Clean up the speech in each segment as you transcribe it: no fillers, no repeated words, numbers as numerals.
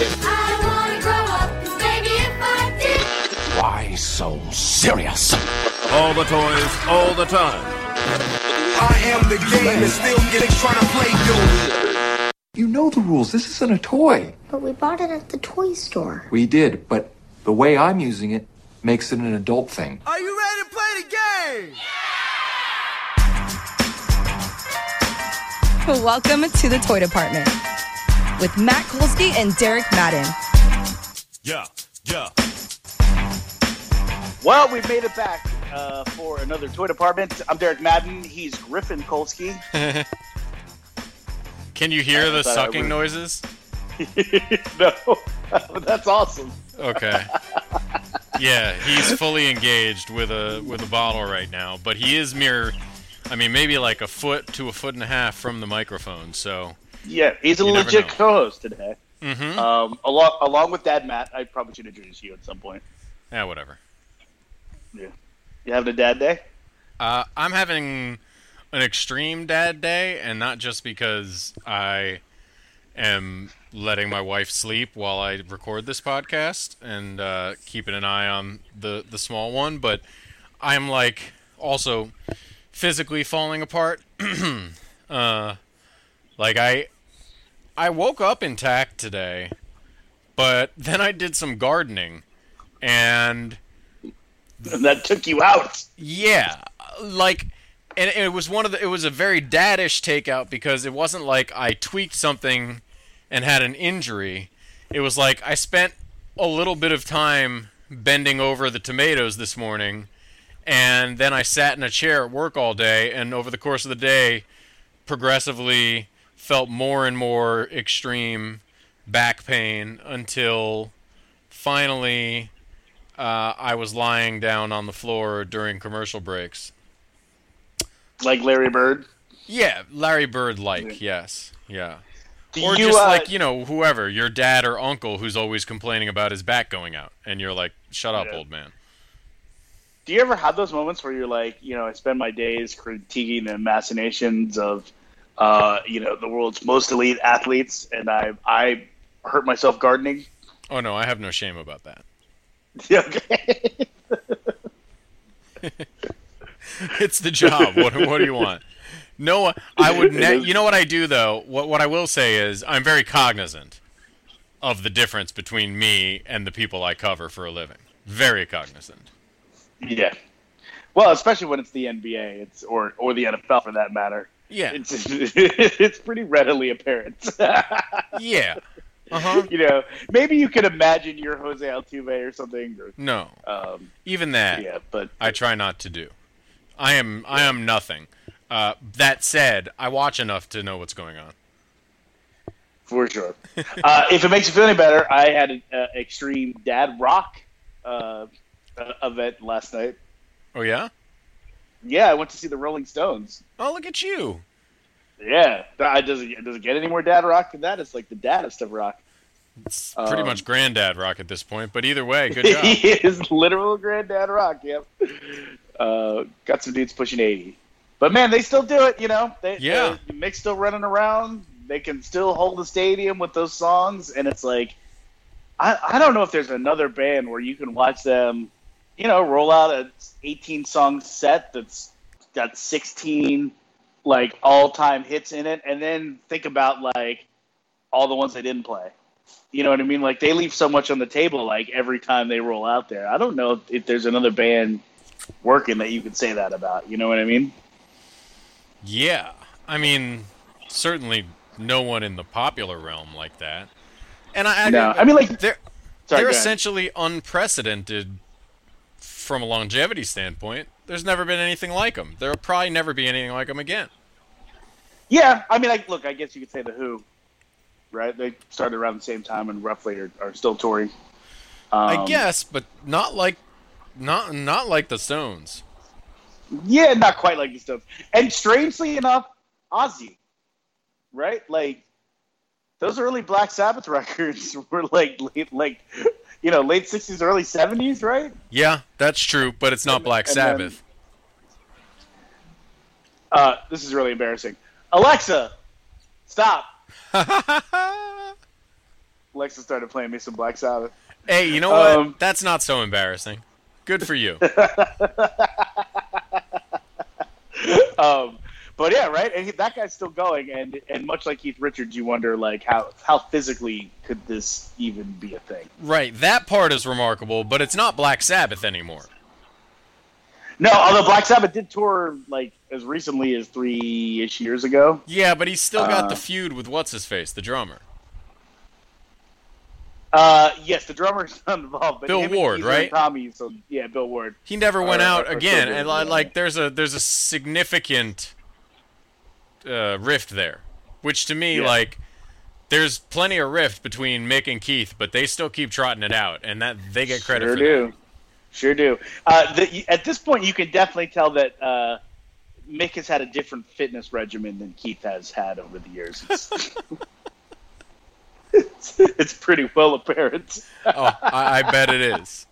I wanna grow up, 'cause maybe if I did. Why so serious? All the toys, all the time. I am the game and still getting trying to play you. You know the rules. This isn't a toy. But we bought it at the toy store. We did, but the way I'm using it makes it an adult thing. Are you ready to play the game? Welcome to the Toy Department with Matt Kolsky and Derek Madden. Yeah. Well, we've made it back for another Toy Department. I'm Derek Madden. He's Griffin Kolsky. Can you hear the sucking noises? No, that's awesome. Okay. Yeah, he's fully engaged with a bottle right now, but he is maybe like a foot to a foot and a half from the microphone. So yeah, he's a legit co-host today. Mm-hmm. Along with Dad Matt. I probably should introduce you at some point. Yeah, whatever. Yeah, you having a dad day? I'm having an extreme dad day, and not just because I am letting my wife sleep while I record this podcast and keeping an eye on the small one, but I'm like also physically falling apart. Like I woke up intact today, but then I did some gardening, and that took you out. Yeah, like, and it was it was a very daddish takeout because it wasn't like I tweaked something and had an injury. It was like I spent a little bit of time bending over the tomatoes this morning, and then I sat in a chair at work all day, and over the course of the day, progressively felt more and more extreme back pain until finally I was lying down on the floor during commercial breaks. Like Larry Bird? Yeah, Larry Bird-like, yes. Yeah. Or you, just like, whoever, your dad or uncle who's always complaining about his back going out. And you're like, shut up, old man. Do you ever have those moments where you're like, I spend my days critiquing the machinations of, the world's most elite athletes, and I hurt myself gardening? Oh, no, I have no shame about that. Okay. It's the job. What do you want? No, I would. You know what I do though. What I will say is I'm very cognizant of the difference between me and the people I cover for a living. Very cognizant. Yeah. Well, especially when it's the NBA, or the NFL for that matter. Yeah. It's pretty readily apparent. Yeah. Uh-huh. Maybe you could imagine you're Jose Altuve or something. No. Even that. Yeah, but I try not to do. I am nothing. That said, I watch enough to know what's going on. For sure. If it makes you feel any better, I had an extreme dad rock event last night. Oh yeah? Yeah, I went to see the Rolling Stones. Oh, look at you. Yeah, does it get any more dad rock than that? It's like the daddest of rock. It's pretty much granddad rock at this point, but either way, good job. He is literal granddad rock, yep. Got some dudes pushing 80. But man, they still do it, The Mick's still running around. They can still hold the stadium with those songs, and it's like, I don't know if there's another band where you can watch them, roll out a 18-song set that's got 16 like all-time hits in it, and then think about like all the ones they didn't play. You know what I mean? Like they leave so much on the table like every time they roll out there. I don't know if there's another band working that you could say that about. You know what I mean? Yeah. I mean, certainly no one in the popular realm like that. And they're essentially unprecedented from a longevity standpoint. There's never been anything like them. There'll probably never be anything like them again. Yeah, I mean, I guess you could say the Who, right? They started around the same time and roughly are still touring. I guess, but not like the Stones. Yeah, not quite like the Stones. And strangely enough, Ozzy, right? Like those early Black Sabbath records were like late 60s, early 70s, right? Yeah, that's true, but it's not Black Sabbath. This is really embarrassing. Alexa, stop. Alexa started playing me some Black Sabbath. Hey, you know what? That's not so embarrassing. Good for you. But yeah, right. And that guy's still going, and much like Keith Richards, you wonder like how physically could this even be a thing? Right. That part is remarkable, but it's not Black Sabbath anymore. No, although Black Sabbath did tour like as recently as 3-ish years ago. Yeah, but he's still got the feud with what's his face, the drummer. Yes, the drummer's not involved, but Bill Ward, right? Tommy, so yeah, Bill Ward. He never went out again, still and doing it, like there's a significant rift there, which to me like there's plenty of rift between Mick and Keith, but they still keep trotting it out, and that they get credit for that. Sure do. At this point, you can definitely tell that Mick has had a different fitness regimen than Keith has had over the years. It's pretty well apparent. Oh, I bet it is.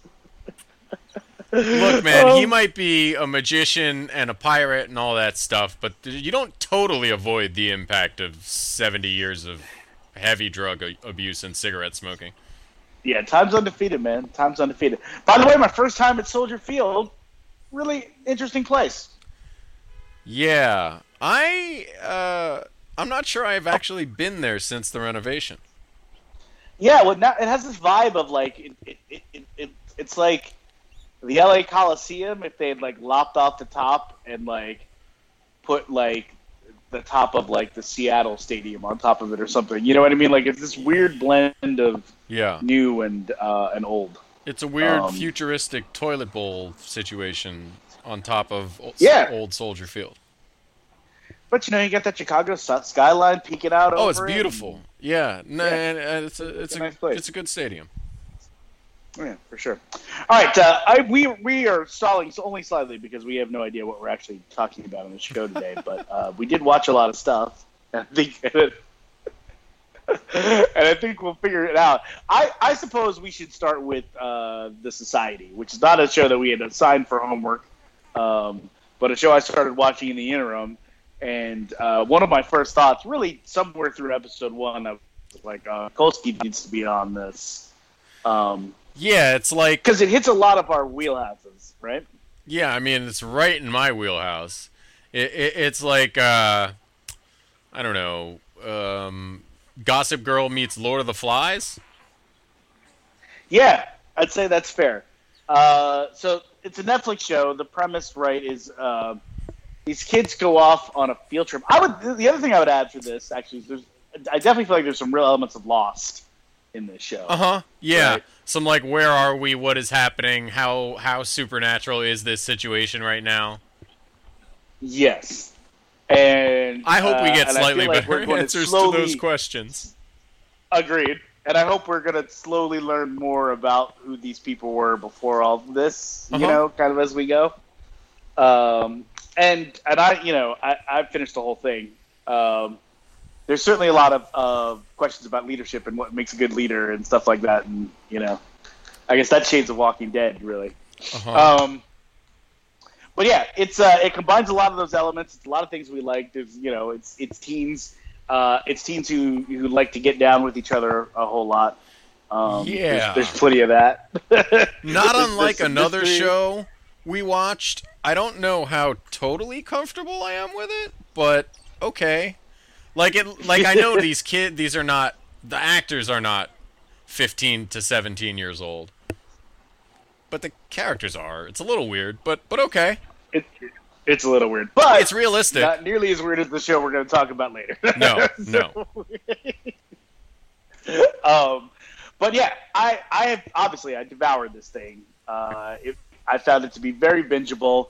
Look, man, he might be a magician and a pirate and all that stuff, but you don't totally avoid the impact of 70 years of heavy drug abuse and cigarette smoking. Yeah, time's undefeated, man. Time's undefeated. By the way, my first time at Soldier Field, really interesting place. Yeah, I'm not sure I've actually been there since the renovation. Yeah, well, now it has this vibe of like it's like the LA Coliseum if they had like lopped off the top and like put like the top of like the Seattle Stadium on top of it or something. You know what I mean? Like it's this weird blend of new and old. It's a weird futuristic toilet bowl situation on top of old Soldier Field. But you got that Chicago skyline peeking out. Oh, it's beautiful. It's a nice place. It's a good stadium. Yeah, for sure. All right, we are stalling only slightly because we have no idea what we're actually talking about on the show today. But we did watch a lot of stuff, and I think we'll figure it out. I suppose we should start with The Society, which is not a show that we had assigned for homework, but a show I started watching in the interim. And one of my first thoughts, really somewhere through episode 1, I was like, Kolsky needs to be on this. Yeah, it's like... Because it hits a lot of our wheelhouses, right? Yeah, I mean, it's right in my wheelhouse. It's like, I don't know, Gossip Girl meets Lord of the Flies? Yeah, I'd say that's fair. So it's a Netflix show. The premise, right, is... these kids go off on a field trip. The other thing I would add for this, actually, is I definitely feel like there's some real elements of Lost in this show. Yeah. Right? Some like, where are we? What is happening? How supernatural is this situation right now? Yes. And I hope we get slightly like better answers to those questions. Agreed. And I hope we're going to slowly learn more about who these people were before all of this, kind of as we go. And I finished the whole thing. There's certainly a lot of questions about leadership and what makes a good leader and stuff like that. And, I guess that shades of Walking Dead, really. But yeah, it combines a lot of those elements. It's a lot of things we like. There's, it's teens. It's teens who like to get down with each other a whole lot. There's plenty of that. Not unlike another show we watched. I don't know how totally comfortable I am with it, but okay. Like I know these are not, the actors are not 15 to 17 years old. But the characters are. It's a little weird, but okay. It's a little weird, but it's realistic. Not nearly as weird as the show we're going to talk about later. No. But yeah, I obviously devoured this thing. I found it to be very bingeable.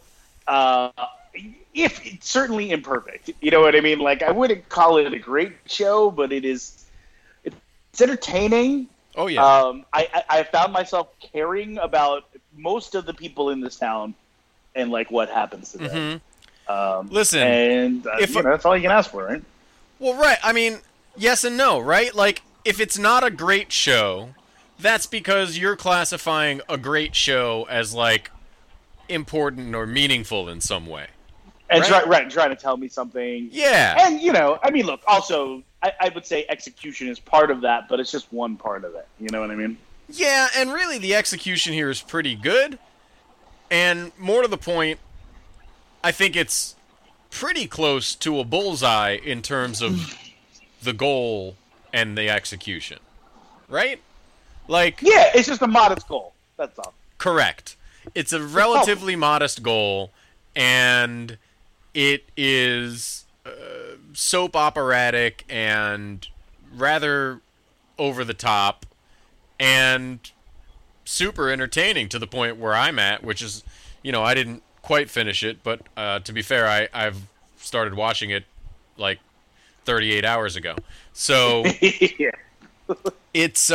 If it's certainly imperfect, you know what I mean? Like, I wouldn't call it a great show, but it's entertaining. Oh yeah. I found myself caring about most of the people in this town and like what happens to them. Listen, and that's all you can ask for, right? Well, right. I mean, yes and no, right? Like, if it's not a great show, that's because you're classifying a great show as like important or meaningful in some way. And trying to tell me something. Yeah. And, I mean, look, also, I would say execution is part of that, but it's just one part of it. You know what I mean? Yeah, and really the execution here is pretty good. And more to the point, I think it's pretty close to a bullseye in terms of the goal and the execution. Right? Like, yeah, it's just a modest goal. That's all. Correct. It's a relatively modest goal, and it is soap operatic and rather over the top and super entertaining to the point where I'm at, which is, I didn't quite finish it, but to be fair, I've started watching it like 38 hours ago. So Yeah. it's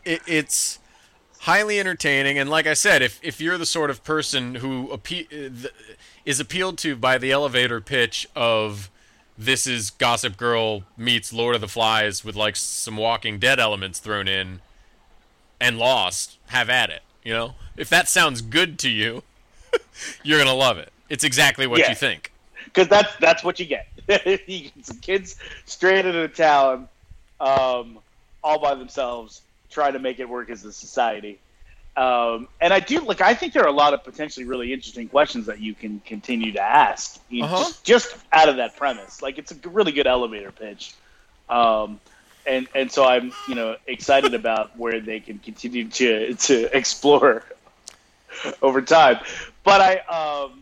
highly entertaining, and like I said, if you're the sort of person who is appealed to by the elevator pitch of this is Gossip Girl meets Lord of the Flies with like some Walking Dead elements thrown in, and Lost, have at it. If that sounds good to you, you're gonna love it. It's exactly what you think. Because that's what you get. You get some kids straight into town, all by themselves, trying to make it work as a society. And I think there are a lot of potentially really interesting questions that you can continue to ask just out of that premise. Like, it's a really good elevator pitch. And so I'm, excited about where they can continue to explore over time. But I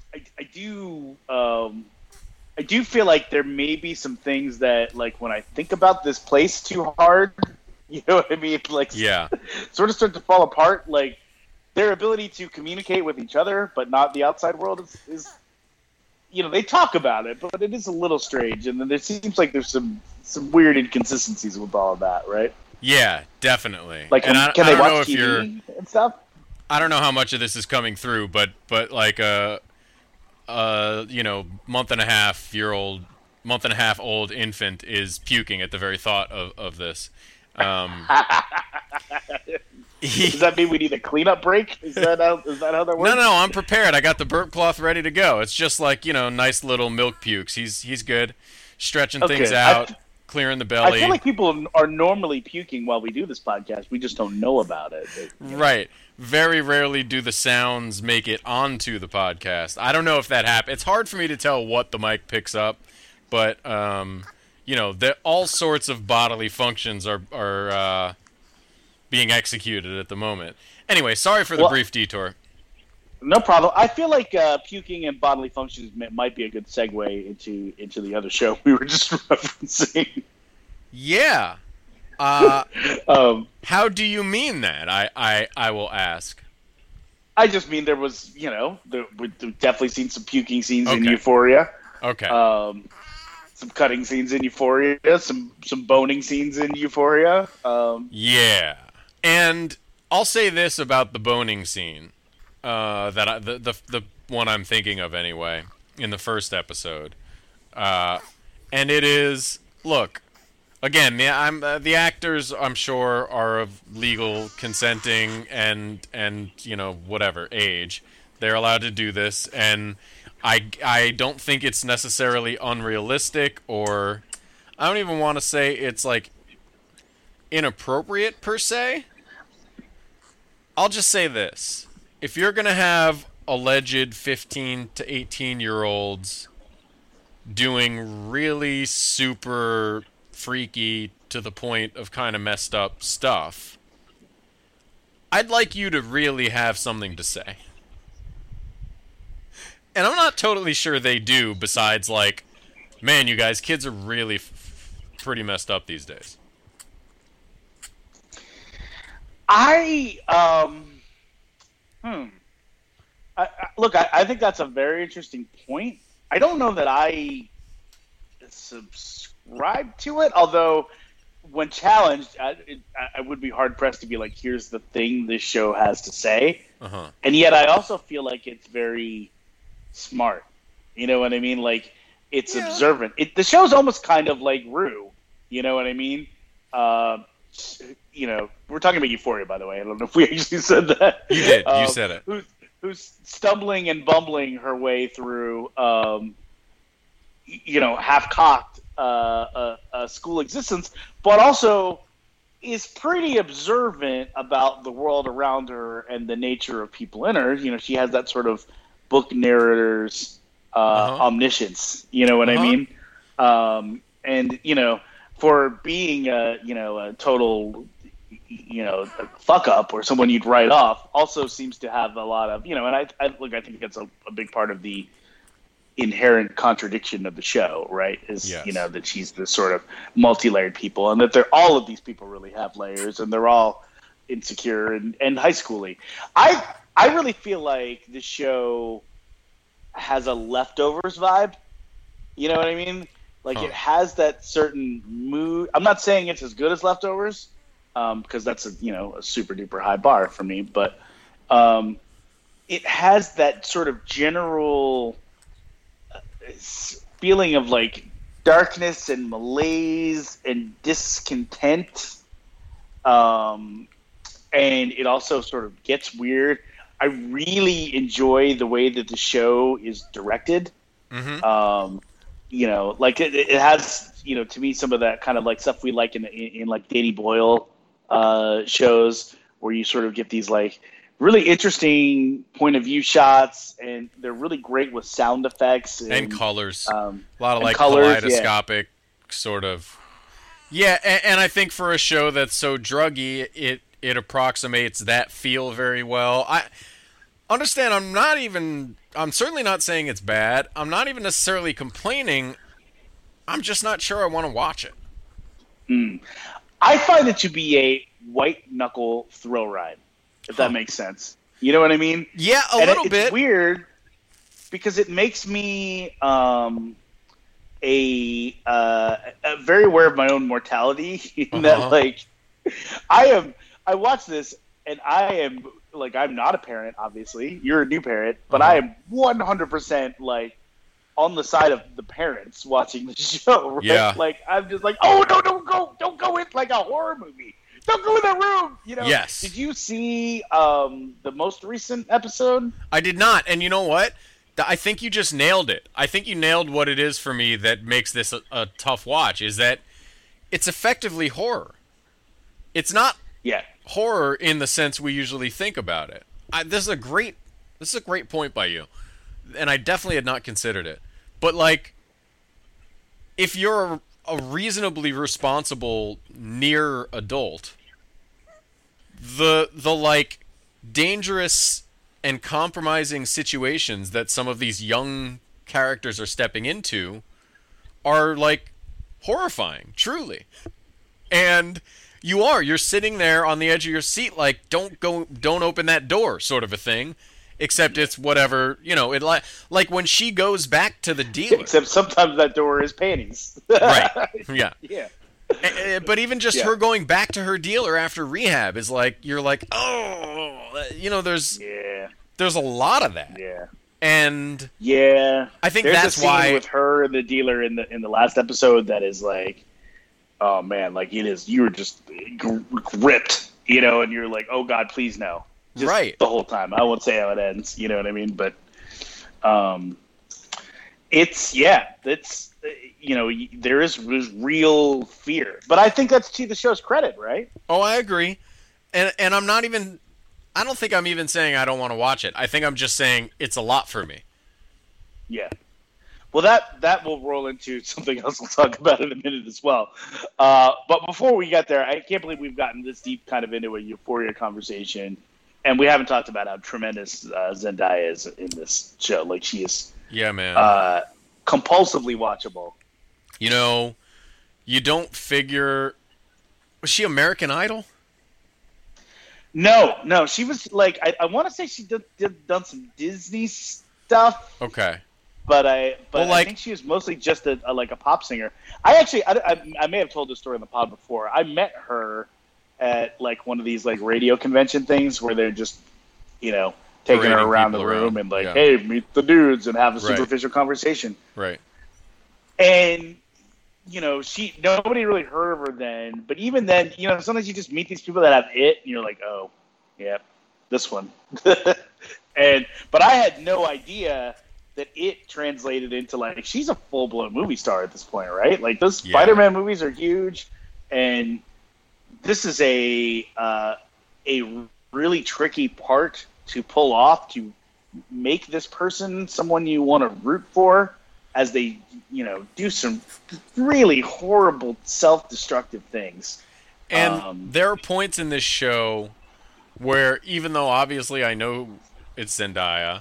do feel like there may be some things that, like, when I think about this place too hard, you know what I mean? Like, yeah, sort of start to fall apart. Like, their ability to communicate with each other, but not the outside world is they talk about it, but it is a little strange. And then there seems like there's some weird inconsistencies with all of that, right? Yeah, definitate. Like, and can they I don't watch know if TV and stuff? I don't know how much of this is coming through, but like month and a half old infant is puking at the very thought of this. Does that mean we need a cleanup break? Is that how that works? No, I'm prepared. I got the burp cloth ready to go. It's just like, nice little milk pukes. He's good. Stretching things out, clearing the belly. I feel like people are normally puking while we do this podcast. We just don't know about it. Right. Very rarely do the sounds make it onto the podcast. I don't know if that happens. It's hard for me to tell what the mic picks up, but all sorts of bodily functions are being executed at the moment. Anyway, sorry for the brief detour. No problem. I feel like puking and bodily functions might be a good segue into the other show we were just referencing. Yeah. How do you mean that? I will ask. I just mean there was, we've definitely seen some puking scenes in Euphoria. Okay. Some cutting scenes in Euphoria, some boning scenes in Euphoria. Yeah. And I'll say this about the boning scene, the one I'm thinking of anyway, in the first episode. And it is, look, again, the actors, I'm sure, are of legal consenting and whatever age. They're allowed to do this, and I don't think it's necessarily unrealistic, or I don't even want to say it's like inappropriate per se. I'll just say this. If you're going to have alleged 15 to 18-year-olds doing really super freaky to the point of kind of messed up stuff, I'd like you to really have something to say. And I'm not totally sure they do, besides like, man, you guys, kids are really pretty messed up these days. Look, I think that's a very interesting point. I don't know that I subscribe to it, although when challenged, I would be hard-pressed to be like, here's the thing this show has to say. Uh-huh. And yet I also feel like it's very smart. You know what I mean? Like, it's observant. The show's almost kind of like Rue. You know what I mean? We're talking about Euphoria, by the way. I don't know if we actually said that. You did. You said it. Who's stumbling and bumbling her way through half-cocked school existence, but also is pretty observant about the world around her and the nature of people in her. She has that sort of book narrator's omniscience. You know what I mean? And for being a total fuck up or someone you'd write off, also seems to have a lot of and I think that's a big part of the inherent contradiction of the show, right? Is that she's this sort of multi-layered people, and that all of these people really have layers, and they're all insecure and high schooly. I really feel like the show has a Leftovers vibe. You know what I mean? Like it has that certain mood. I'm not saying it's as good as Leftovers, because that's a super duper high bar for me, but it has that sort of general feeling of like darkness and malaise and discontent, and it also sort of gets weird. I really enjoy the way that the show is directed. Like it has to me some of that kind of like stuff we like in like Danny Boyle shows, where you sort of get these like really interesting point of view shots, and they're really great with sound effects and colors. A lot of like colors, kaleidoscopic sort of. Yeah, and I think for a show that's so druggy, it approximates that feel very well. I understand. I'm certainly not saying it's bad. I'm not even necessarily complaining. I'm just not sure I want to watch it. I find it to be a white knuckle thrill ride. If that makes sense. You know what I mean? Yeah, a little bit. It's weird because it makes me very aware of my own mortality. In that, like, I watch this and I am like, I'm not a parent, obviously. You're a new parent, but I am 100% like on the side of the parents watching the show. Right? Yeah. Like, I'm just like, oh no, don't go in like a horror movie. Don't go in that room. Yes. Did you see the most recent episode? I did not. And you know what? I think you just nailed it. I think you nailed what it is for me that makes this a tough watch, is that it's effectively horror. It's not horror in the sense we usually think about it. This is a great point by you. And I definitely had not considered it. But like, if you're a reasonably responsible near adult, the like dangerous and compromising situations that some of these young characters are stepping into are like horrifying, truly. And you're sitting there on the edge of your seat like, don't open that door, sort of a thing. Except it's whatever, it like when she goes back to the dealer. Except sometimes that door is panties. Right. Yeah. Yeah. But even just her going back to her dealer after rehab is like, you're like, there's a lot of that. Yeah. And I think there's that's a scene why with her and the dealer in the last episode that is like, oh man, like you were just ripped, and you're like, oh God, please no. Just right. The whole time. I won't say how it ends, you know what I mean? But it's there is real fear. But I think that's to the show's credit, right? Oh, I agree. And I don't think I'm even saying I don't want to watch it. I think I'm just saying it's a lot for me. Yeah. Well, that will roll into something else we'll talk about in a minute as well. But before we get there, I can't believe we've gotten this deep kind of into a Euphoria conversation. And we haven't talked about how tremendous Zendaya is in this show. Like, she is compulsively watchable. You don't figure... Was she American Idol? No. She was, like... I want to say she done some Disney stuff. Okay. But I think she was mostly just a pop singer. I may have told this story in the pod before. I met her at like one of these like radio convention things where they're just taking her around the room and like, hey, meet the dudes and have a superficial conversation. Right. And nobody really heard of her then, but even then, sometimes you just meet these people that have it and you're like, oh yeah, this one. But I had no idea that it translated into, like, she's a full-blown movie star at this point, right? Like, those Spider-Man movies are huge, and this is a really tricky part to pull off, to make this person someone you want to root for as they, do some really horrible self-destructive things. And there are points in this show where, even though obviously I know it's Zendaya,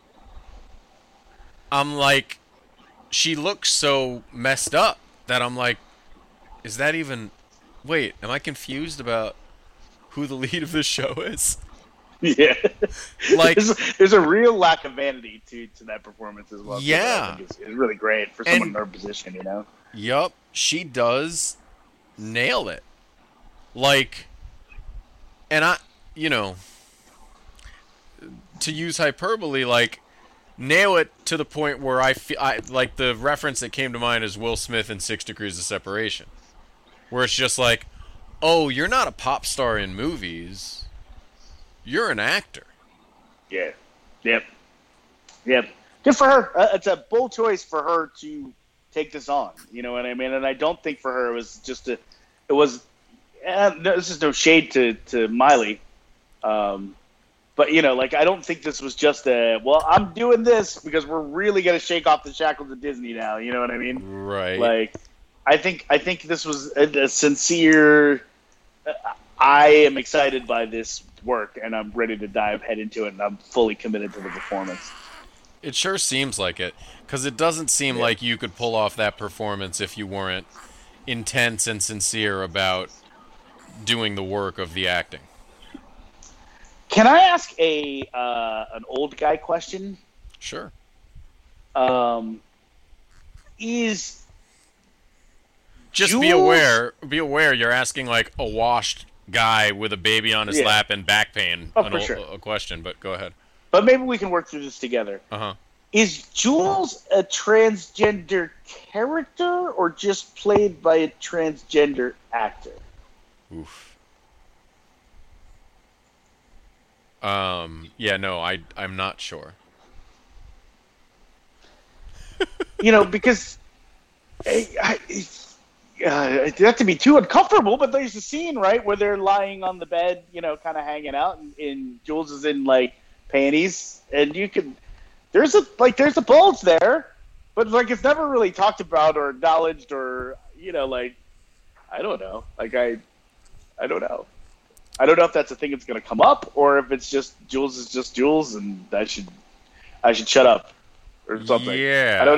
I'm like, she looks so messed up that I'm like, is that even... Wait, am I confused about who the lead of this show is? Yeah. Like, there's a real lack of vanity to that performance as well. Yeah. I think it's really great for someone in her position, Yup, she does nail it. Like, and to use hyperbole, like, nail it to the point where I like, the reference that came to mind is Will Smith in 6 Degrees of Separation, where it's just like, oh, you're not a pop star in movies, you're an actor. Yeah. Yep. Good for her. It's a bold choice for her to take this on. You know what I mean? And I don't think for her it was just this is no shade to Miley. But, I don't think this was just I'm doing this because we're really going to shake off the shackles of Disney now. You know what I mean? Right. Like, I think this was a sincere, I am excited by this work, and I'm ready to dive head into it, and I'm fully committed to the performance. It sure seems like it, because it doesn't seem like you could pull off that performance if you weren't intense and sincere about doing the work of the acting. Can I ask an old guy question? Sure. Is just Jules... be aware you're asking like a washed guy with a baby on his lap and back pain a question, but go ahead. But maybe we can work through this together. Is Jules a transgender character or just played by a transgender actor? Oof. Yeah, no, I'm not sure. Because not to be too uncomfortable, but there's a scene, right, where they're lying on the bed, kind of hanging out, and Jules is in, like, panties, and there's a bulge there, but, like, it's never really talked about or acknowledged or, I don't know. Like, I don't know. I don't know if that's a thing that's going to come up, or if it's just Jules is just Jules, and I should shut up or something. Yeah, I don't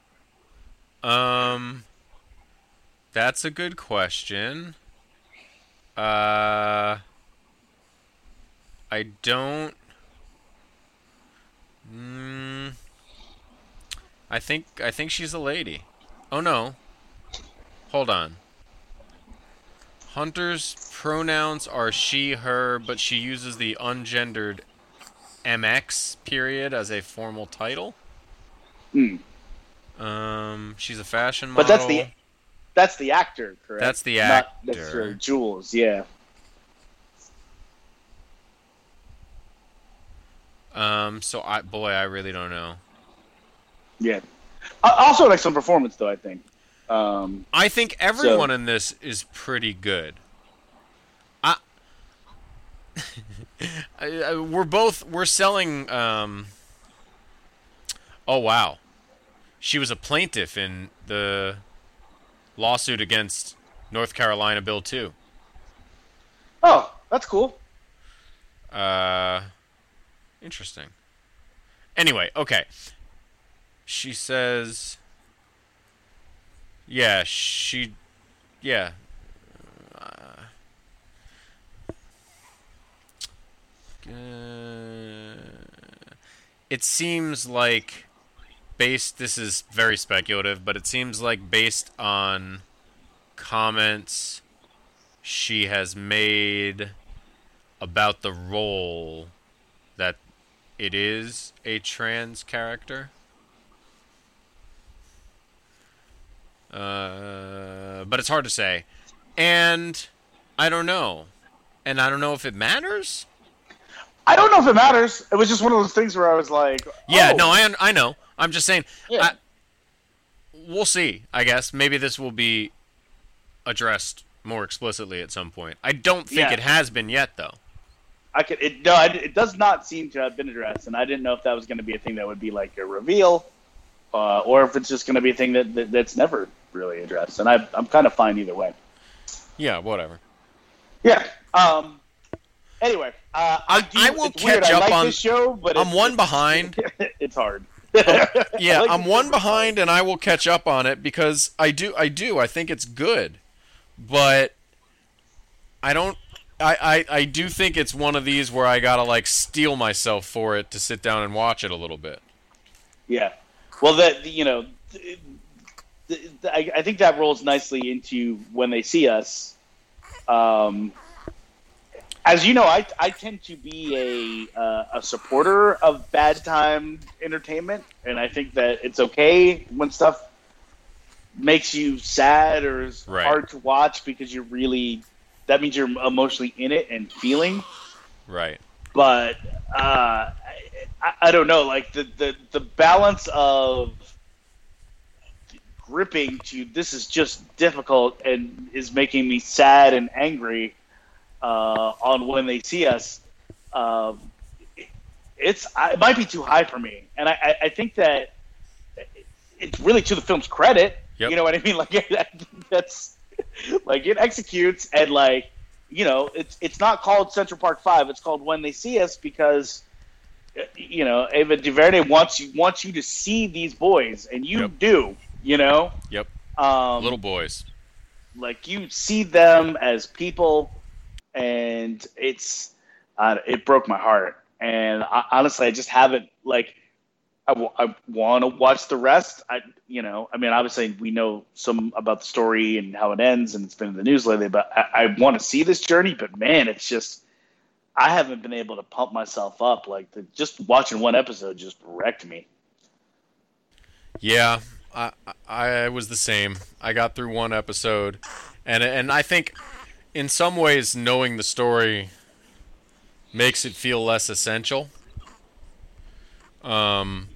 know. That's a good question. I don't. I think she's a lady. Oh no. Hold on. Hunter's pronouns are she, her, but she uses the ungendered MX period as a formal title. She's a fashion model. But that's the actor, correct? That's the actor. Not necessarily Jules, yeah. So I really don't know. Yeah. Also an excellent performance, though, I think. I think everyone in this is pretty good. We're selling. Oh wow, she was a plaintiff in the lawsuit against North Carolina Bill 2. Oh, that's cool. Interesting. Anyway, okay. She says. Yeah, yeah. It seems like, this is very speculative, but it seems like based on comments she has made about the role that it is a trans character. But it's hard to say. And I don't know. And I don't know if it matters. I don't know if it matters. It was just one of those things where I was like, yeah, no, I know. I'm just saying. Yeah. We'll see. I guess maybe this will be addressed more explicitly at some point. I don't think it has been yet, though. It does not seem to have been addressed, and I didn't know if that was going to be a thing that would be like a reveal, or if it's just going to be a thing that's never really addressed. And I'm kind of fine either way. Yeah, whatever. Yeah. Anyway, I will catch up on this show, but I'm one behind. It's hard. Yeah, I'm one behind, and I will catch up on it because I do. I think it's good, but I don't. I do think it's one of these where I gotta like steel myself for it to sit down and watch it a little bit. Yeah. Well, I think that rolls nicely into When They See Us. As you know, I tend to be a supporter of bad time entertainment, and I think that it's okay when stuff makes you sad or is hard to watch because that means you're emotionally in it and feeling. Right. But I don't know, like the balance of gripping to this is just difficult and is making me sad and angry on When They See Us, it might be too high for me, and I think that it's really to the film's credit. Yep. You know what I mean? Like that's like it executes, and like it's not called Central Park 5. It's called When They See Us because Ava DuVernay wants you to see these boys, and you do. Yep. Little boys. Like you see them as people. And it broke my heart. And honestly, I just haven't I want to watch the rest. I mean, obviously we know some about the story and how it ends, and it's been in the news lately. But I want to see this journey. But man, it's just I haven't been able to pump myself up. Just watching one episode just wrecked me. Yeah, I was the same. I got through one episode, and I think. In some ways, knowing the story makes it feel less essential. From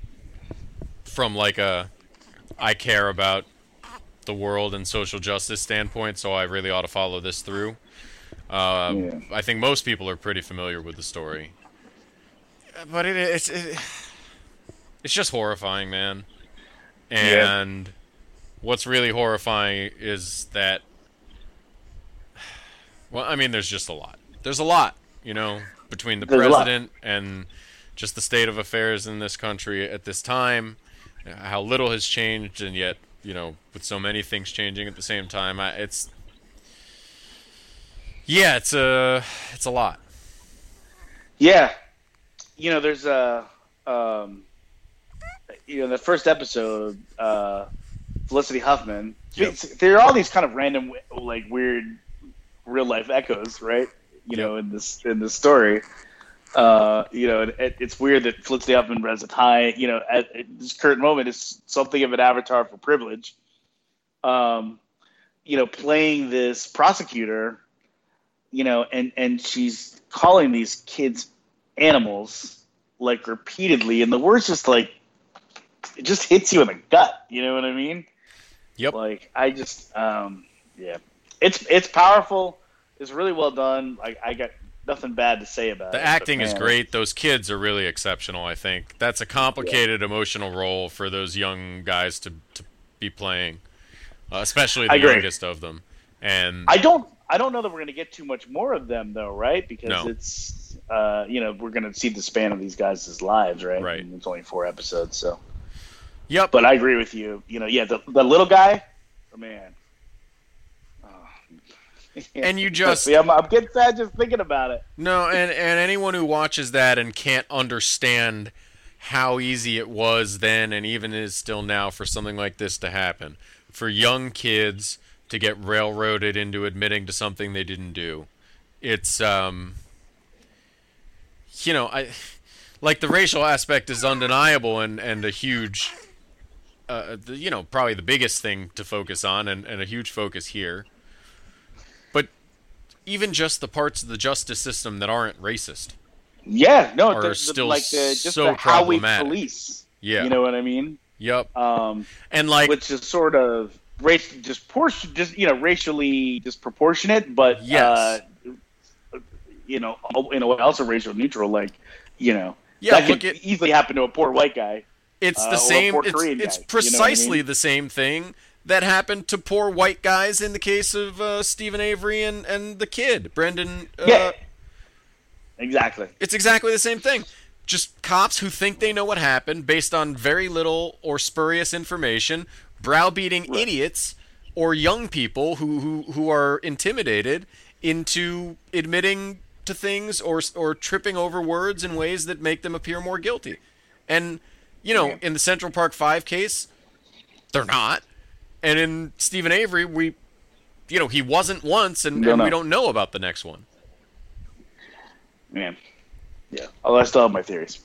I care about the world and social justice standpoint, so I really ought to follow this through. I think most people are pretty familiar with the story, but it's just horrifying, man. And what's really horrifying is that. Well, I mean, there's just a lot. There's a lot, between the president and just the state of affairs in this country at this time, how little has changed, and yet, with so many things changing at the same time, it's a lot. Yeah, there's the first episode, Felicity Huffman. Yep. There are all these kind of random, weird. Real life echoes, right? In this story, it's weird that Felicity Huffman has a tie. At this current moment is something of an avatar for privilege. Playing this prosecutor, and she's calling these kids animals repeatedly, and the words just it just hits you in the gut. You know what I mean? Yep. I just It's powerful. It's really well done. I got nothing bad to say about it. The acting is great. Those kids are really exceptional, I think. That's a complicated emotional role for those young guys to be playing, especially the youngest of them. And I don't know that we're going to get too much more of them, though, right? Because it's we're going to see the span of these guys' lives, right? Right. And it's only 4 episodes, so. Yep. But I agree with you. The little guy, man. And you just I'm getting sad just thinking about it. No, and anyone who watches that and can't understand how easy it was then and even is still now for something like this to happen, for young kids to get railroaded into admitting to something they didn't do, it's the racial aspect is undeniable and a huge probably the biggest thing to focus on and a huge focus here. Even just the parts of the justice system that aren't racist, are still just so how we problematic. police. Yeah. You know what I mean? Yep. And like, which is sort of racially disproportionate, but yes. In a way also racial neutral. Like, yeah, that could easily happen to a poor white guy. It's the same. It's precisely the same thing that happened to poor white guys in the case of Stephen Avery and the kid Brendan. Yeah. Exactly. It's exactly the same thing. Just cops who think they know what happened based on very little or spurious information, browbeating idiots or young people who are intimidated into admitting to things or tripping over words in ways that make them appear more guilty. And, in the Central Park 5 case, they're not. And in Stephen Avery, he wasn't once, and we don't know about the next one. Man. Yeah. Although I still have my theories.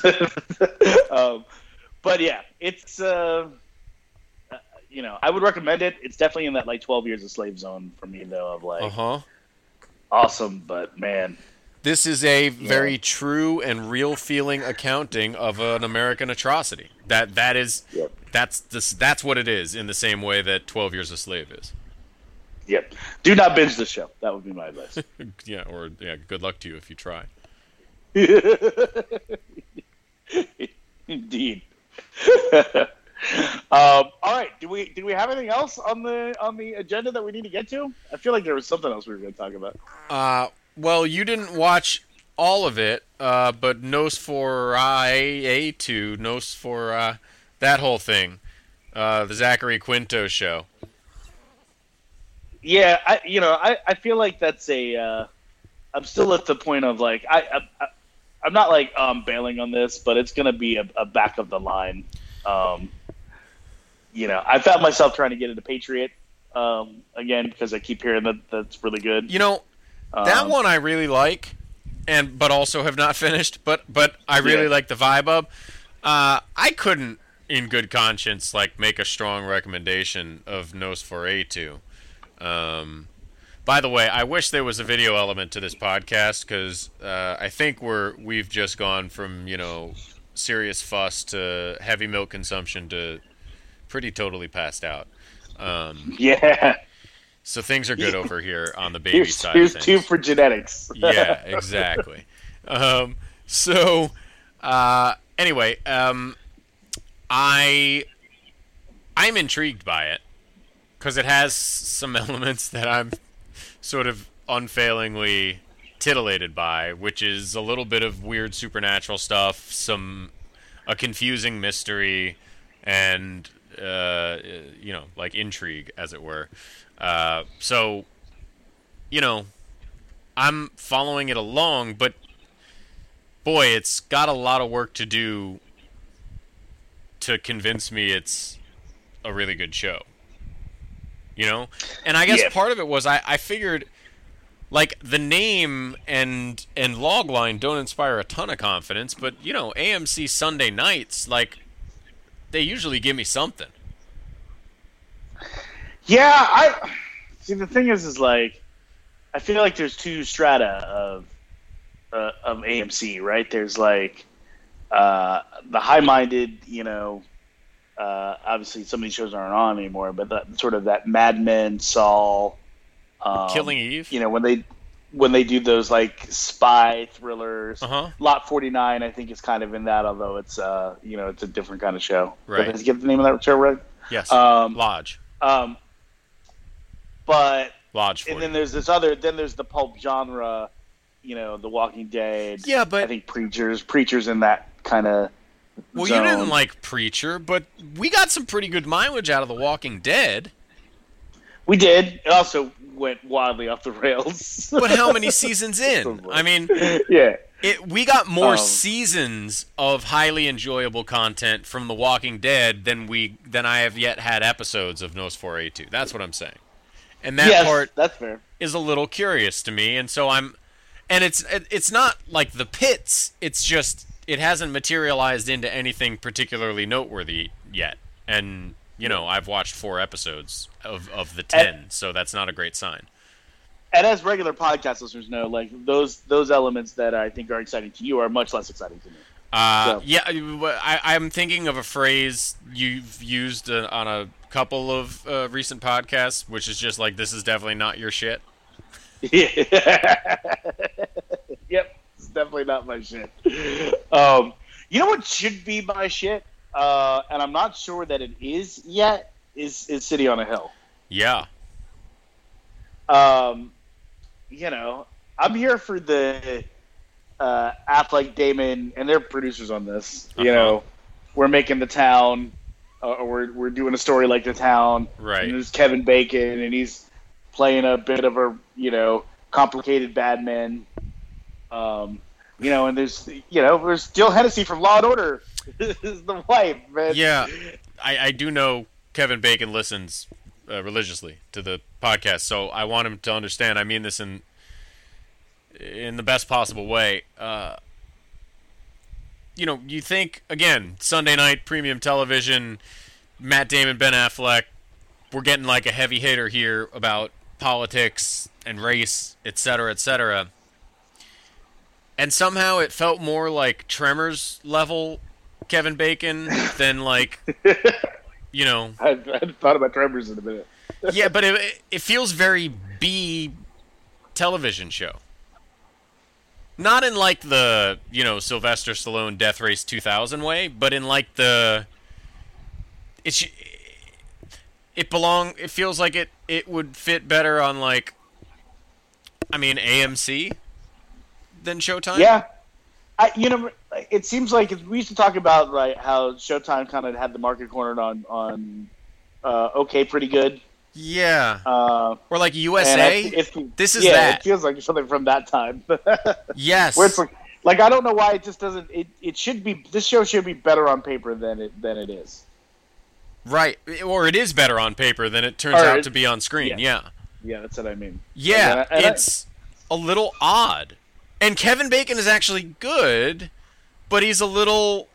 But yeah, it's, I would recommend it. It's definitely in that, 12 Years a Slave zone for me, though, of awesome, but man. This is a very true and real feeling accounting of an American atrocity. That's what it is, in the same way that 12 Years a Slave is. Yep. Do not binge the show. That would be my advice. Good luck to you if you try. Indeed. All right. Do we have anything else on the agenda that we need to get to? I feel like there was something else we were going to talk about. Well, you didn't watch all of it, but Nosferatu, that whole thing, the Zachary Quinto show. Yeah, I feel like that's I'm still at the point of I'm not bailing on this, but it's gonna be a back of the line. I found myself trying to get into Patriot again because I keep hearing that's really good. That one I really like, but also have not finished. But I really like the vibe of. I couldn't, in good conscience, make a strong recommendation of Nosferatu. By the way, I wish there was a video element to this podcast because I think we've just gone from serious fuss to heavy milk consumption to pretty totally passed out. Yeah. So things are good over here on the baby side of things. Here's two for genetics. Yeah, exactly. Anyway, I'm intrigued by it because it has some elements that I'm sort of unfailingly titillated by, which is a little bit of weird supernatural stuff, a confusing mystery, and intrigue, as it were. I'm following it along, but boy, it's got a lot of work to do to convince me it's a really good show. And I guess part of it was I figured the name and logline don't inspire a ton of confidence, but AMC Sunday nights, they usually give me something. Yeah, the thing is I feel like there's two strata of AMC, right? There's the high-minded, obviously some of these shows aren't on anymore, but that Mad Men, Saul, Killing Eve. When they do those spy thrillers, Lot 49, I think is kind of in that, although it's it's a different kind of show. Right. Did you get the name of that show right? Yes. Lodge. But Lodge 40. And then there's the pulp genre, The Walking Dead. Yeah, but I think Preacher's in that kind of. Well, zone. You didn't like Preacher, but we got some pretty good mileage out of The Walking Dead. We did. It also went wildly off the rails. But how many seasons in? I mean, yeah. We got more seasons of highly enjoyable content from The Walking Dead than I have yet had episodes of Nosferatu. That's what I'm saying. And that part that's fair. Is a little curious to me, and so it's not like The Pits. It's just it hasn't materialized into anything particularly noteworthy yet. And I've watched 4 episodes of the 10, so that's not a great sign. And as regular podcast listeners know, those elements that I think are exciting to you are much less exciting to me. Yeah, I'm thinking of a phrase you've used on a couple of recent podcasts, which is just like, this is definitely not your shit. Yeah. Yep, it's definitely not my shit. You know what should be my shit, and I'm not sure that it is yet, is City on a Hill. Yeah. You know, I'm here for the Affleck, Damon, and they're producers on this. You know, we're making the town, or we're doing a story like the town. Right. And there's Kevin Bacon, and he's playing a bit of a, you know, complicated bad man. You know, and there's Jill Hennessy from Law and Order is the wife, man. Yeah, I do know Kevin Bacon listens religiously to the podcast, so I want him to understand. I mean this in the best possible way. You know, you think, again, Sunday night premium television, Matt Damon, Ben Affleck, we're getting like a heavy hitter here about politics and race, etc., etc. And somehow it felt more like Tremors level Kevin Bacon than like, you know. I hadn't thought about Tremors in a minute. Yeah, but it feels very B television show. Not in like the, you know, Sylvester Stallone Death Race 2000 way, but in like the it feels like it would fit better on like, I mean, AMC than Showtime. Yeah. It seems like we used to talk about like how Showtime kind of had the market cornered on OK Pretty Good. Yeah. Or like USA. This is that. It feels like something from that time. Yes. Where it's like I don't know why it just doesn't. It should be. This show should be better on paper than it is. Right. Or it is better on paper than it turns out to be on screen. Yeah. Yeah, that's what I mean. Yeah, it's a little odd. And Kevin Bacon is actually good, but he's a little...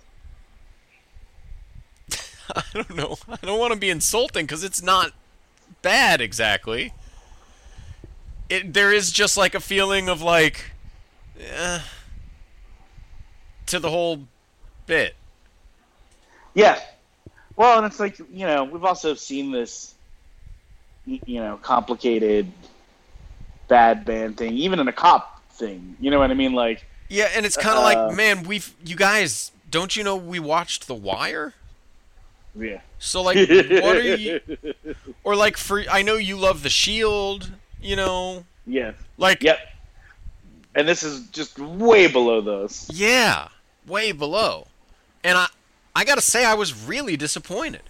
I don't know. I don't want to be insulting because it's not bad exactly. There is just like a feeling of like... to the whole bit. Yeah. Well, and it's like, you know, we've also seen this, you know, complicated bad band thing, even in a cop thing. You know what I mean? Like, yeah, and it's kind of like, man, you guys, don't you know we watched The Wire? Yeah. So like, what are you? Or like, I know you love The Shield. You know. Yeah. Like. Yep. And this is just way below those. Yeah, way below. And I gotta say, I was really disappointed.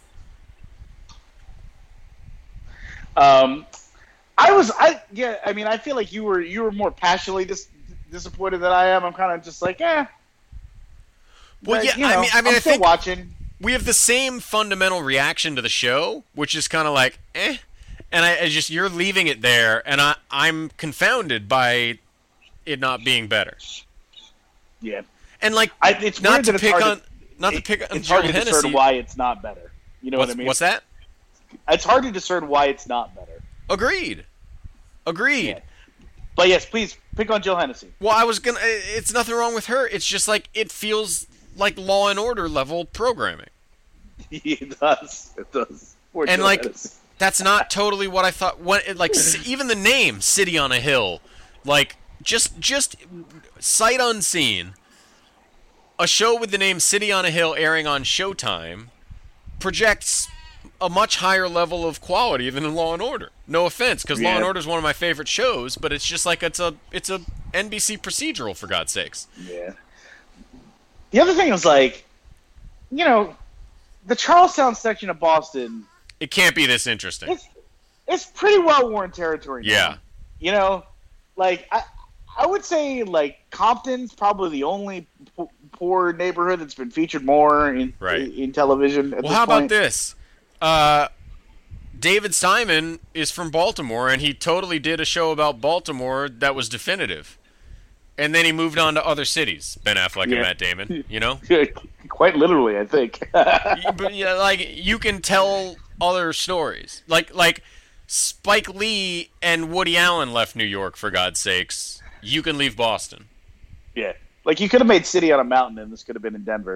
I mean, I feel like you were more passionately disappointed than I am. I'm kind of just like, Well, but, yeah, you know, I mean, I still think watching. We have the same fundamental reaction to the show, which is kind of like, And I just, you're leaving it there, and I'm confounded by it not being better. Yeah. And like, it's not weird to pick on, not to pick on it's hard Jill to Hennessy. discern why it's not better. You know what I mean? What's that? It's hard to discern why it's not better. Agreed. Yeah. But yes, please pick on Jill Hennessy. Well, it's nothing wrong with her. It's just like, it feels like Law and Order level programming. It does. It does. Poor And Jill like, Hennessy. that's not totally what I thought. Even the name City on a Hill, like just sight unseen, a show with the name City on a Hill airing on Showtime projects a much higher level of quality than Law and Order. No offense, because Law and Order is one of my favorite shows, but it's just like it's a NBC procedural, for God's sakes. Yeah. The other thing was like, you know, the Charlestown section of Boston. It can't be this interesting. It's pretty well worn territory. Yeah. Now. You know, like I would say like Compton's probably the only poor neighborhood that's been featured more in television. At well, this how point. about this? David Simon is from Baltimore, and he totally did a show about Baltimore that was definitive. And then he moved on to other cities, Ben Affleck and Matt Damon, you know? Quite literally, I think. But yeah, like, you can tell other stories. Like Spike Lee and Woody Allen left New York, for God's sakes. You can leave Boston. Yeah. Like, you could have made City on a mountain, and this could have been in Denver.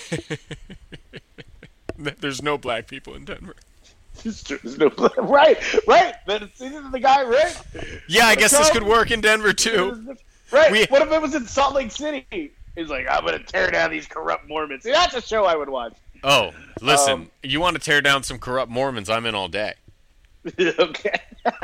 There's no black people in Denver. There's no right. That's the guy, right? Yeah, I guess this could work in Denver too. Right. What if it was in Salt Lake City? He's like, I'm gonna tear down these corrupt Mormons. See, that's a show I would watch. Oh, listen, you want to tear down some corrupt Mormons? I'm in all day. Okay.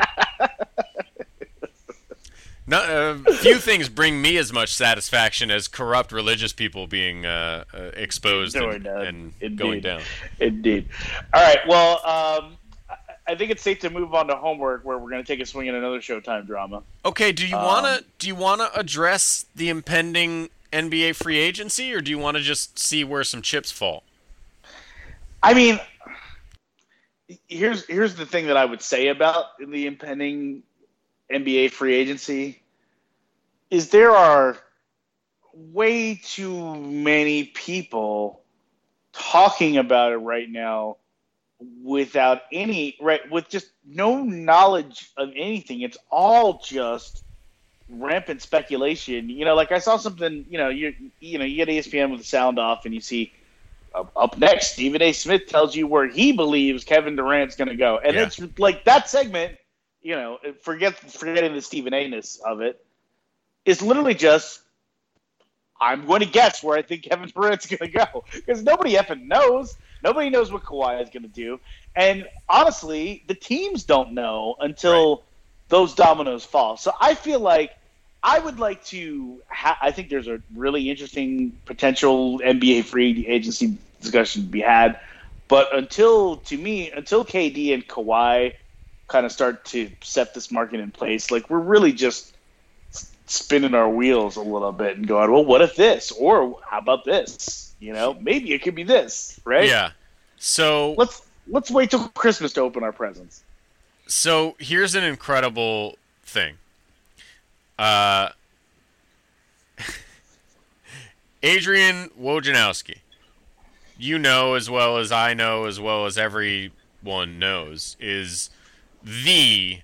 Few things bring me as much satisfaction as corrupt religious people being exposed and going down. Indeed. All right. Well, I think it's safe to move on to homework, where we're going to take a swing at another Showtime drama. Okay. Do you wanna address the impending NBA free agency, or do you want to just see where some chips fall? I mean, here's the thing that I would say about the impending NBA free agency is there are way too many people talking about it right now with just no knowledge of anything. It's all just rampant speculation. Like, I saw something, you get ESPN with the sound off and you see up next, Stephen A. Smith tells you where he believes Kevin Durant's going to go. And it's like that segment, forgetting the Stephen A-ness of it, is literally just, I'm going to guess where I think Kevin Durant's going to go. Because nobody effing knows. Nobody knows what Kawhi is going to do. And honestly, the teams don't know until those dominoes fall. So I feel like I would like to I think there's a really interesting potential NBA free agency discussion to be had. But until KD and Kawhi kind of start to set this market in place, like, we're really just spinning our wheels a little bit and going, well, what if this? Or how about this? Maybe it could be this, right? Yeah. So let's wait till Christmas to open our presents. So here's an incredible thing. Adrian Wojnarowski, as well as I know, as well as everyone knows, is the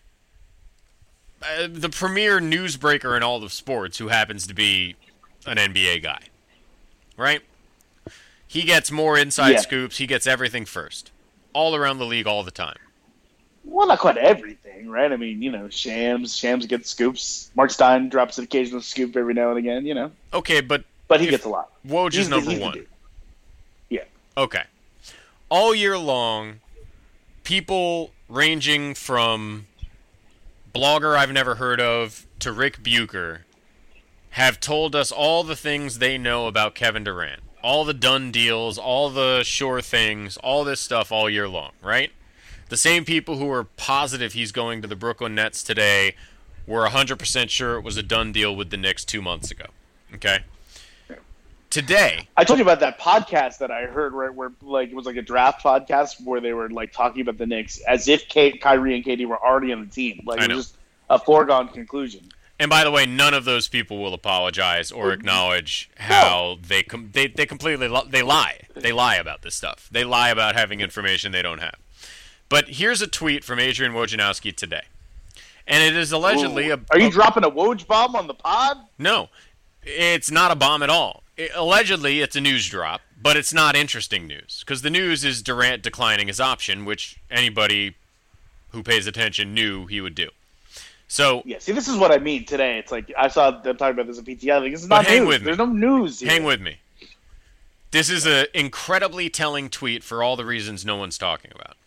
premier newsbreaker in all of sports who happens to be an NBA guy, right? He gets more inside scoops. He gets everything first, all around the league all the time. Well, not quite everything, right? I mean, Shams gets scoops. Mark Stein drops an occasional scoop every now and again, Okay, but he gets a lot. Woj is number one. Yeah. Okay. All year long, people ranging from blogger I've never heard of to Rick Bucher have told us all the things they know about Kevin Durant. All the done deals, all the sure things, all this stuff all year long, right? The same people who were positive he's going to the Brooklyn Nets today were 100% sure it was a done deal with the Knicks 2 months ago. Okay? Today, I told you about that podcast that I heard where like, it was like a draft podcast where they were like talking about the Knicks as if Kyrie and KD were already on the team. Like, it was just a foregone conclusion. And by the way, none of those people will apologize or acknowledge how they completely lie. They lie about this stuff. They lie about having information they don't have. But here's a tweet from Adrian Wojnarowski today. And it is allegedly Are you dropping a Woj bomb on the pod? No. It's not a bomb at all. Allegedly, it's a news drop, but it's not interesting news. Because the news is Durant declining his option, which anybody who pays attention knew he would do. So yeah, see, this is what I mean today. It's like, I saw them talking about this at PTI. Like, this is not news. There's no news here. Hang with me. This is an incredibly telling tweet for all the reasons no one's talking about.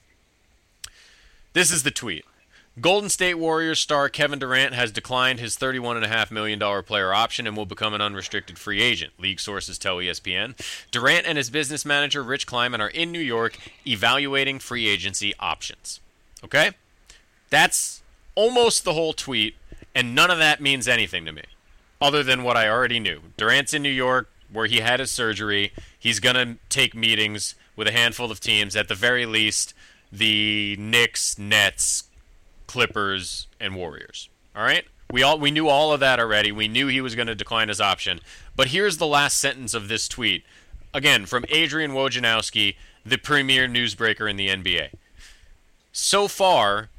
This is the tweet. Golden State Warriors star Kevin Durant has declined his $31.5 million player option and will become an unrestricted free agent, league sources tell ESPN. Durant and his business manager, Rich Kleiman, are in New York evaluating free agency options. Okay? That's almost the whole tweet, and none of that means anything to me, other than what I already knew. Durant's in New York, where he had his surgery. He's going to take meetings with a handful of teams, at the very least, the Knicks, Nets, Clippers, and Warriors. All right? We knew all of that already. We knew he was going to decline his option. But here's the last sentence of this tweet. Again, from Adrian Wojnarowski, the premier newsbreaker in the NBA. So far,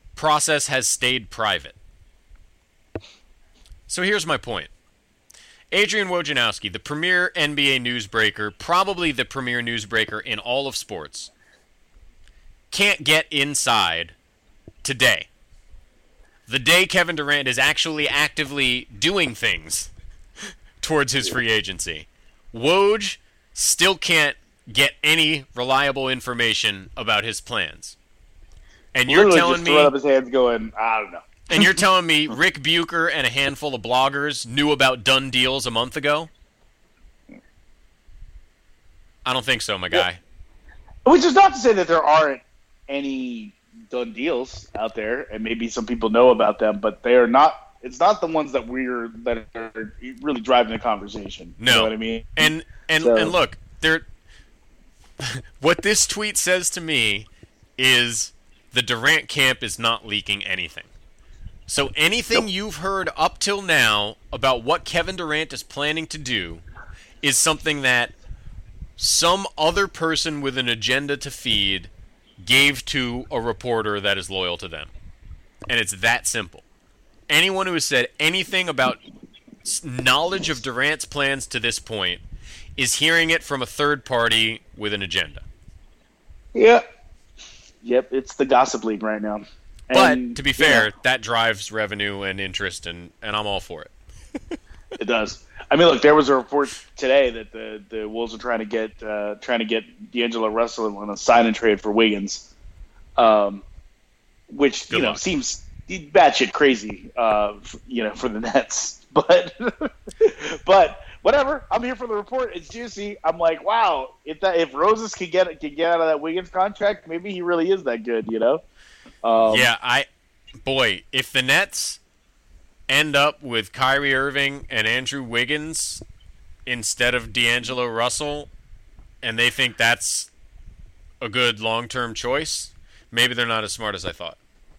process has stayed private. So here's my point. Adrian Wojnarowski, the premier NBA newsbreaker, probably the premier newsbreaker in all of sports, can't get inside today. The day Kevin Durant is actually actively doing things towards his free agency. Woj still can't get any reliable information about his plans. And you're Literally telling just me, throwing up his hands going, I don't know. and you're telling me Rick Bucher and a handful of bloggers knew about done deals a month ago? I don't think so, my guy. Which is not to say that there aren't any done deals out there, and maybe some people know about them, but they are not. It's not the ones that are really driving the conversation. No, you know what I mean. And look, what this tweet says to me is the Durant camp is not leaking anything. So anything you've heard up till now about what Kevin Durant is planning to do is something that some other person with an agenda to feed gave to a reporter that is loyal to them. And it's that simple. Anyone who has said anything about knowledge of Durant's plans to this point is hearing it from a third party with an agenda. Yeah. Yep, it's the gossip league right now. But, to be fair, that drives revenue and interest, and I'm all for it. It does. I mean, look, there was a report today that the Wolves are trying to get D'Angelo Russell on a sign and trade for Wiggins, which Good luck. seems batshit crazy, for the Nets. But whatever. I'm here for the report. It's juicy. I'm like, wow, if Roses can get out of that Wiggins contract, maybe he really is that good, If the Nets end up with Kyrie Irving and Andrew Wiggins instead of D'Angelo Russell, and they think that's a good long-term choice, maybe they're not as smart as I thought.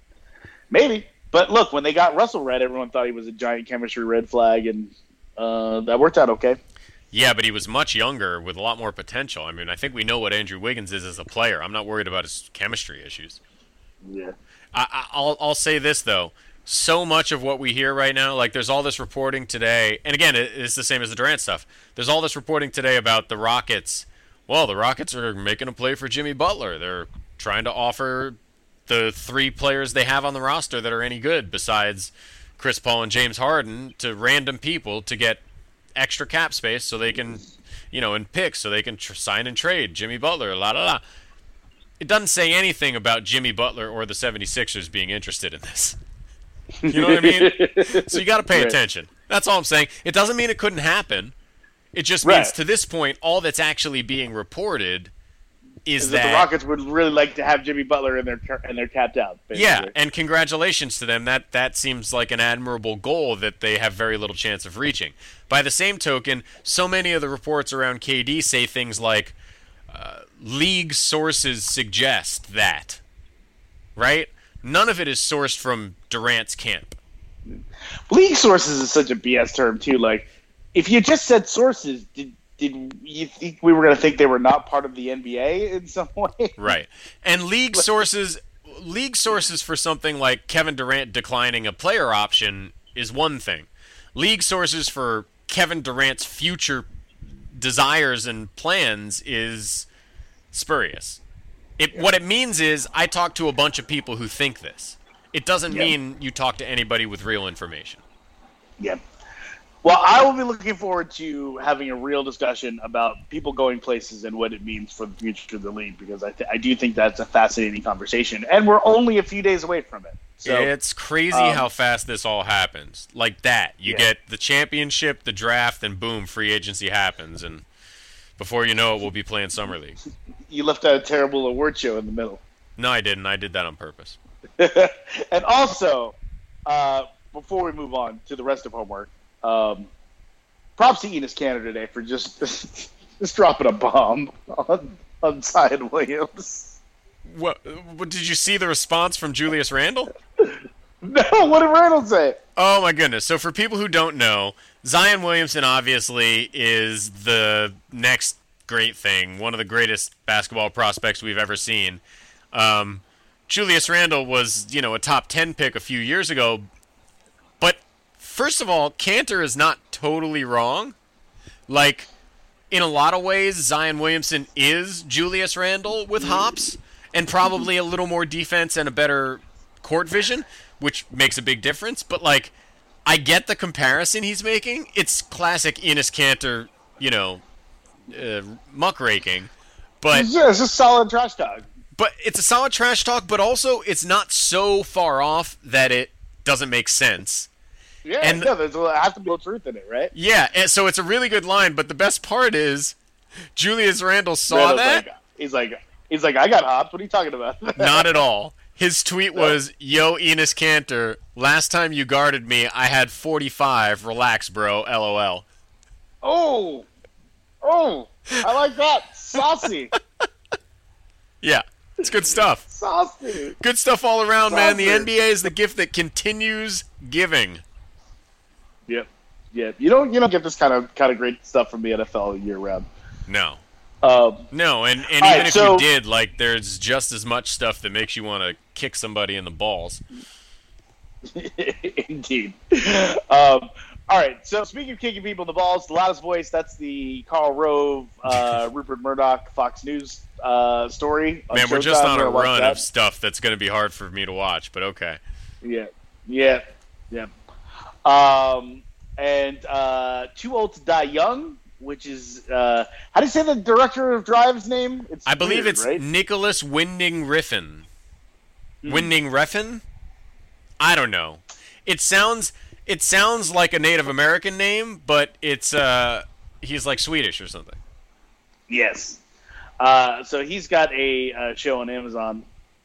Maybe. But look, when they got Russell red, everyone thought he was a giant chemistry red flag, and that worked out okay. Yeah, but he was much younger with a lot more potential. I mean, I think we know what Andrew Wiggins is as a player. I'm not worried about his chemistry issues. Yeah. I'll say this, though. So much of what we hear right now, like there's all this reporting today, and again, it's the same as the Durant stuff. There's all this reporting today about the Rockets. Well, the Rockets are making a play for Jimmy Butler. They're trying to offer the 3 players they have on the roster that are any good besides Chris Paul and James Harden to random people to get extra cap space so they can, and picks so they can sign and trade Jimmy Butler, la. It doesn't say anything about Jimmy Butler or the 76ers being interested in this. You know what I mean? So you got to pay attention. That's all I'm saying. It doesn't mean it couldn't happen. It just means to this point, all that's actually being reported is that the Rockets would really like to have Jimmy Butler and they're capped out. Basically. Yeah, and congratulations to them. That seems like an admirable goal that they have very little chance of reaching. By the same token, so many of the reports around KD say things like, league sources suggest that, right? None of it is sourced from Durant's camp. League sources is such a BS term, too. Like, if you just said sources, did you think we were going to think they were not part of the NBA in some way? Right. And league sources for something like Kevin Durant declining a player option is one thing. League sources for Kevin Durant's future desires and plans is spurious. What it means is I talk to a bunch of people who think this. It doesn't mean you talk to anybody with real information. Yeah. Well, I will be looking forward to having a real discussion about people going places and what it means for the future of the league, because I do think that's a fascinating conversation, and we're only a few days away from it. So it's crazy how fast this all happens. Like that. You get the championship, the draft, and boom, free agency happens, and before you know it, we'll be playing Summer League. You left out a terrible award show in the middle. No, I didn't. I did that on purpose. And also, before we move on to the rest of homework, props to Enes Kanter today for just dropping a bomb on Zion Williams. What did you see the response from Julius Randle? No, what did Randle say? Oh my goodness. So for people who don't know, Zion Williamson obviously is the next great thing, one of the greatest basketball prospects we've ever seen. Julius Randle was, a top 10 pick a few years ago. But first of all, Kanter is not totally wrong. Like, in a lot of ways, Zion Williamson is Julius Randle with hops, and probably a little more defense and a better court vision, which makes a big difference. But, like, I get the comparison he's making. It's classic Enes Kanter, muckraking. But it's just solid trash talk. But it's a solid trash talk, but also it's not so far off that it doesn't make sense. Yeah, and there's has to be a truth in it, right? Yeah, and so it's a really good line, but the best part is Julius Randle saw that. He's like, I got hops. What are you talking about? Not at all. His tweet was, "Yo, Enes Kanter, last time you guarded me, I had 45. Relax, bro. LOL." Oh, I like that. Saucy. Yeah, it's good stuff. Saucy. Good stuff all around, man. The NBA is the gift that continues giving. Yep. You don't get this kind of great stuff from the NFL year round. No. No, and even if you did, like, there's just as much stuff that makes you want to kick somebody in the balls. Indeed. All right, so speaking of kicking people in the balls, the loudest voice, that's the Karl Rove, Rupert Murdoch, Fox News story. Man, we're just on a run of stuff that's going to be hard for me to watch, but okay. Yeah. And Too Old to Die Young, which is, how do you say the director of Drive's name? I believe weird, it's right? Nicholas Winding Refn. Winding Refn? I don't know. It sounds like a Native American name, but it's he's like Swedish or something. Yes. So he's got a show on Amazon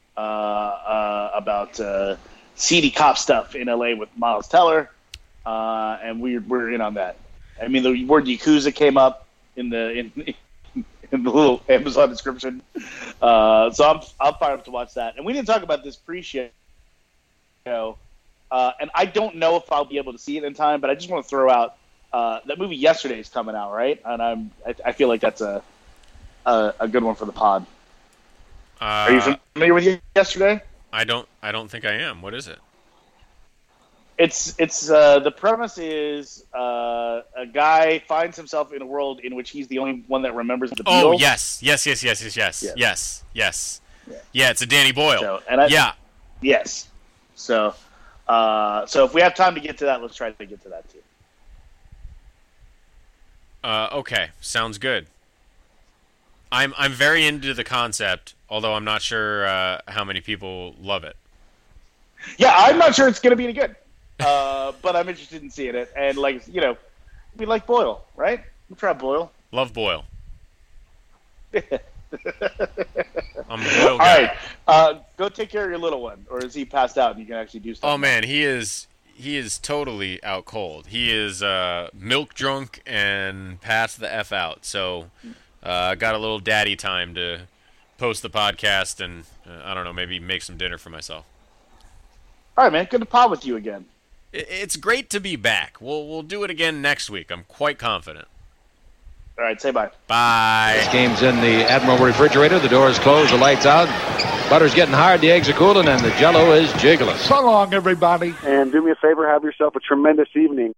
about seedy cop stuff in LA with Miles Teller, and we're in on that. I mean, the word Yakuza came up in the little Amazon description, so I'm fired up to watch that. And we didn't talk about this pre-show, and I don't know if I'll be able to see it in time, but I just want to throw out that movie Yesterday is coming out, right? And I feel like that's a good one for the pod. Are you familiar with Yesterday? I don't think I am. What is it? It's the premise is a guy finds himself in a world in which he's the only one that remembers the Beatles. Oh yes. Yeah, it's a Danny Boyle. Yes. So if we have time to get to that, let's try to get to that too. Okay, sounds good. I'm very into the concept, although I'm not sure how many people love it. Yeah, I'm not sure it's going to be any good, but I'm interested in seeing it. And we like Boyle, right? We try Boyle. Love Boyle. I'm a Boyle guy. All right, go take care of your little one, or is he passed out and you can actually do stuff? Oh man, he is totally out cold. He is milk drunk and passed the F out. So I got a little daddy time to post the podcast and I don't know, maybe make some dinner for myself. All right, man. Good to pod with you again. It's great to be back. We'll do it again next week. I'm quite confident. All right, say bye. Bye. This game's in the Admiral refrigerator. The door's closed, the lights out. Butter's getting hard, the eggs are cooling, and the Jell-O is jiggling. So long, everybody. And do me a favor, have yourself a tremendous evening.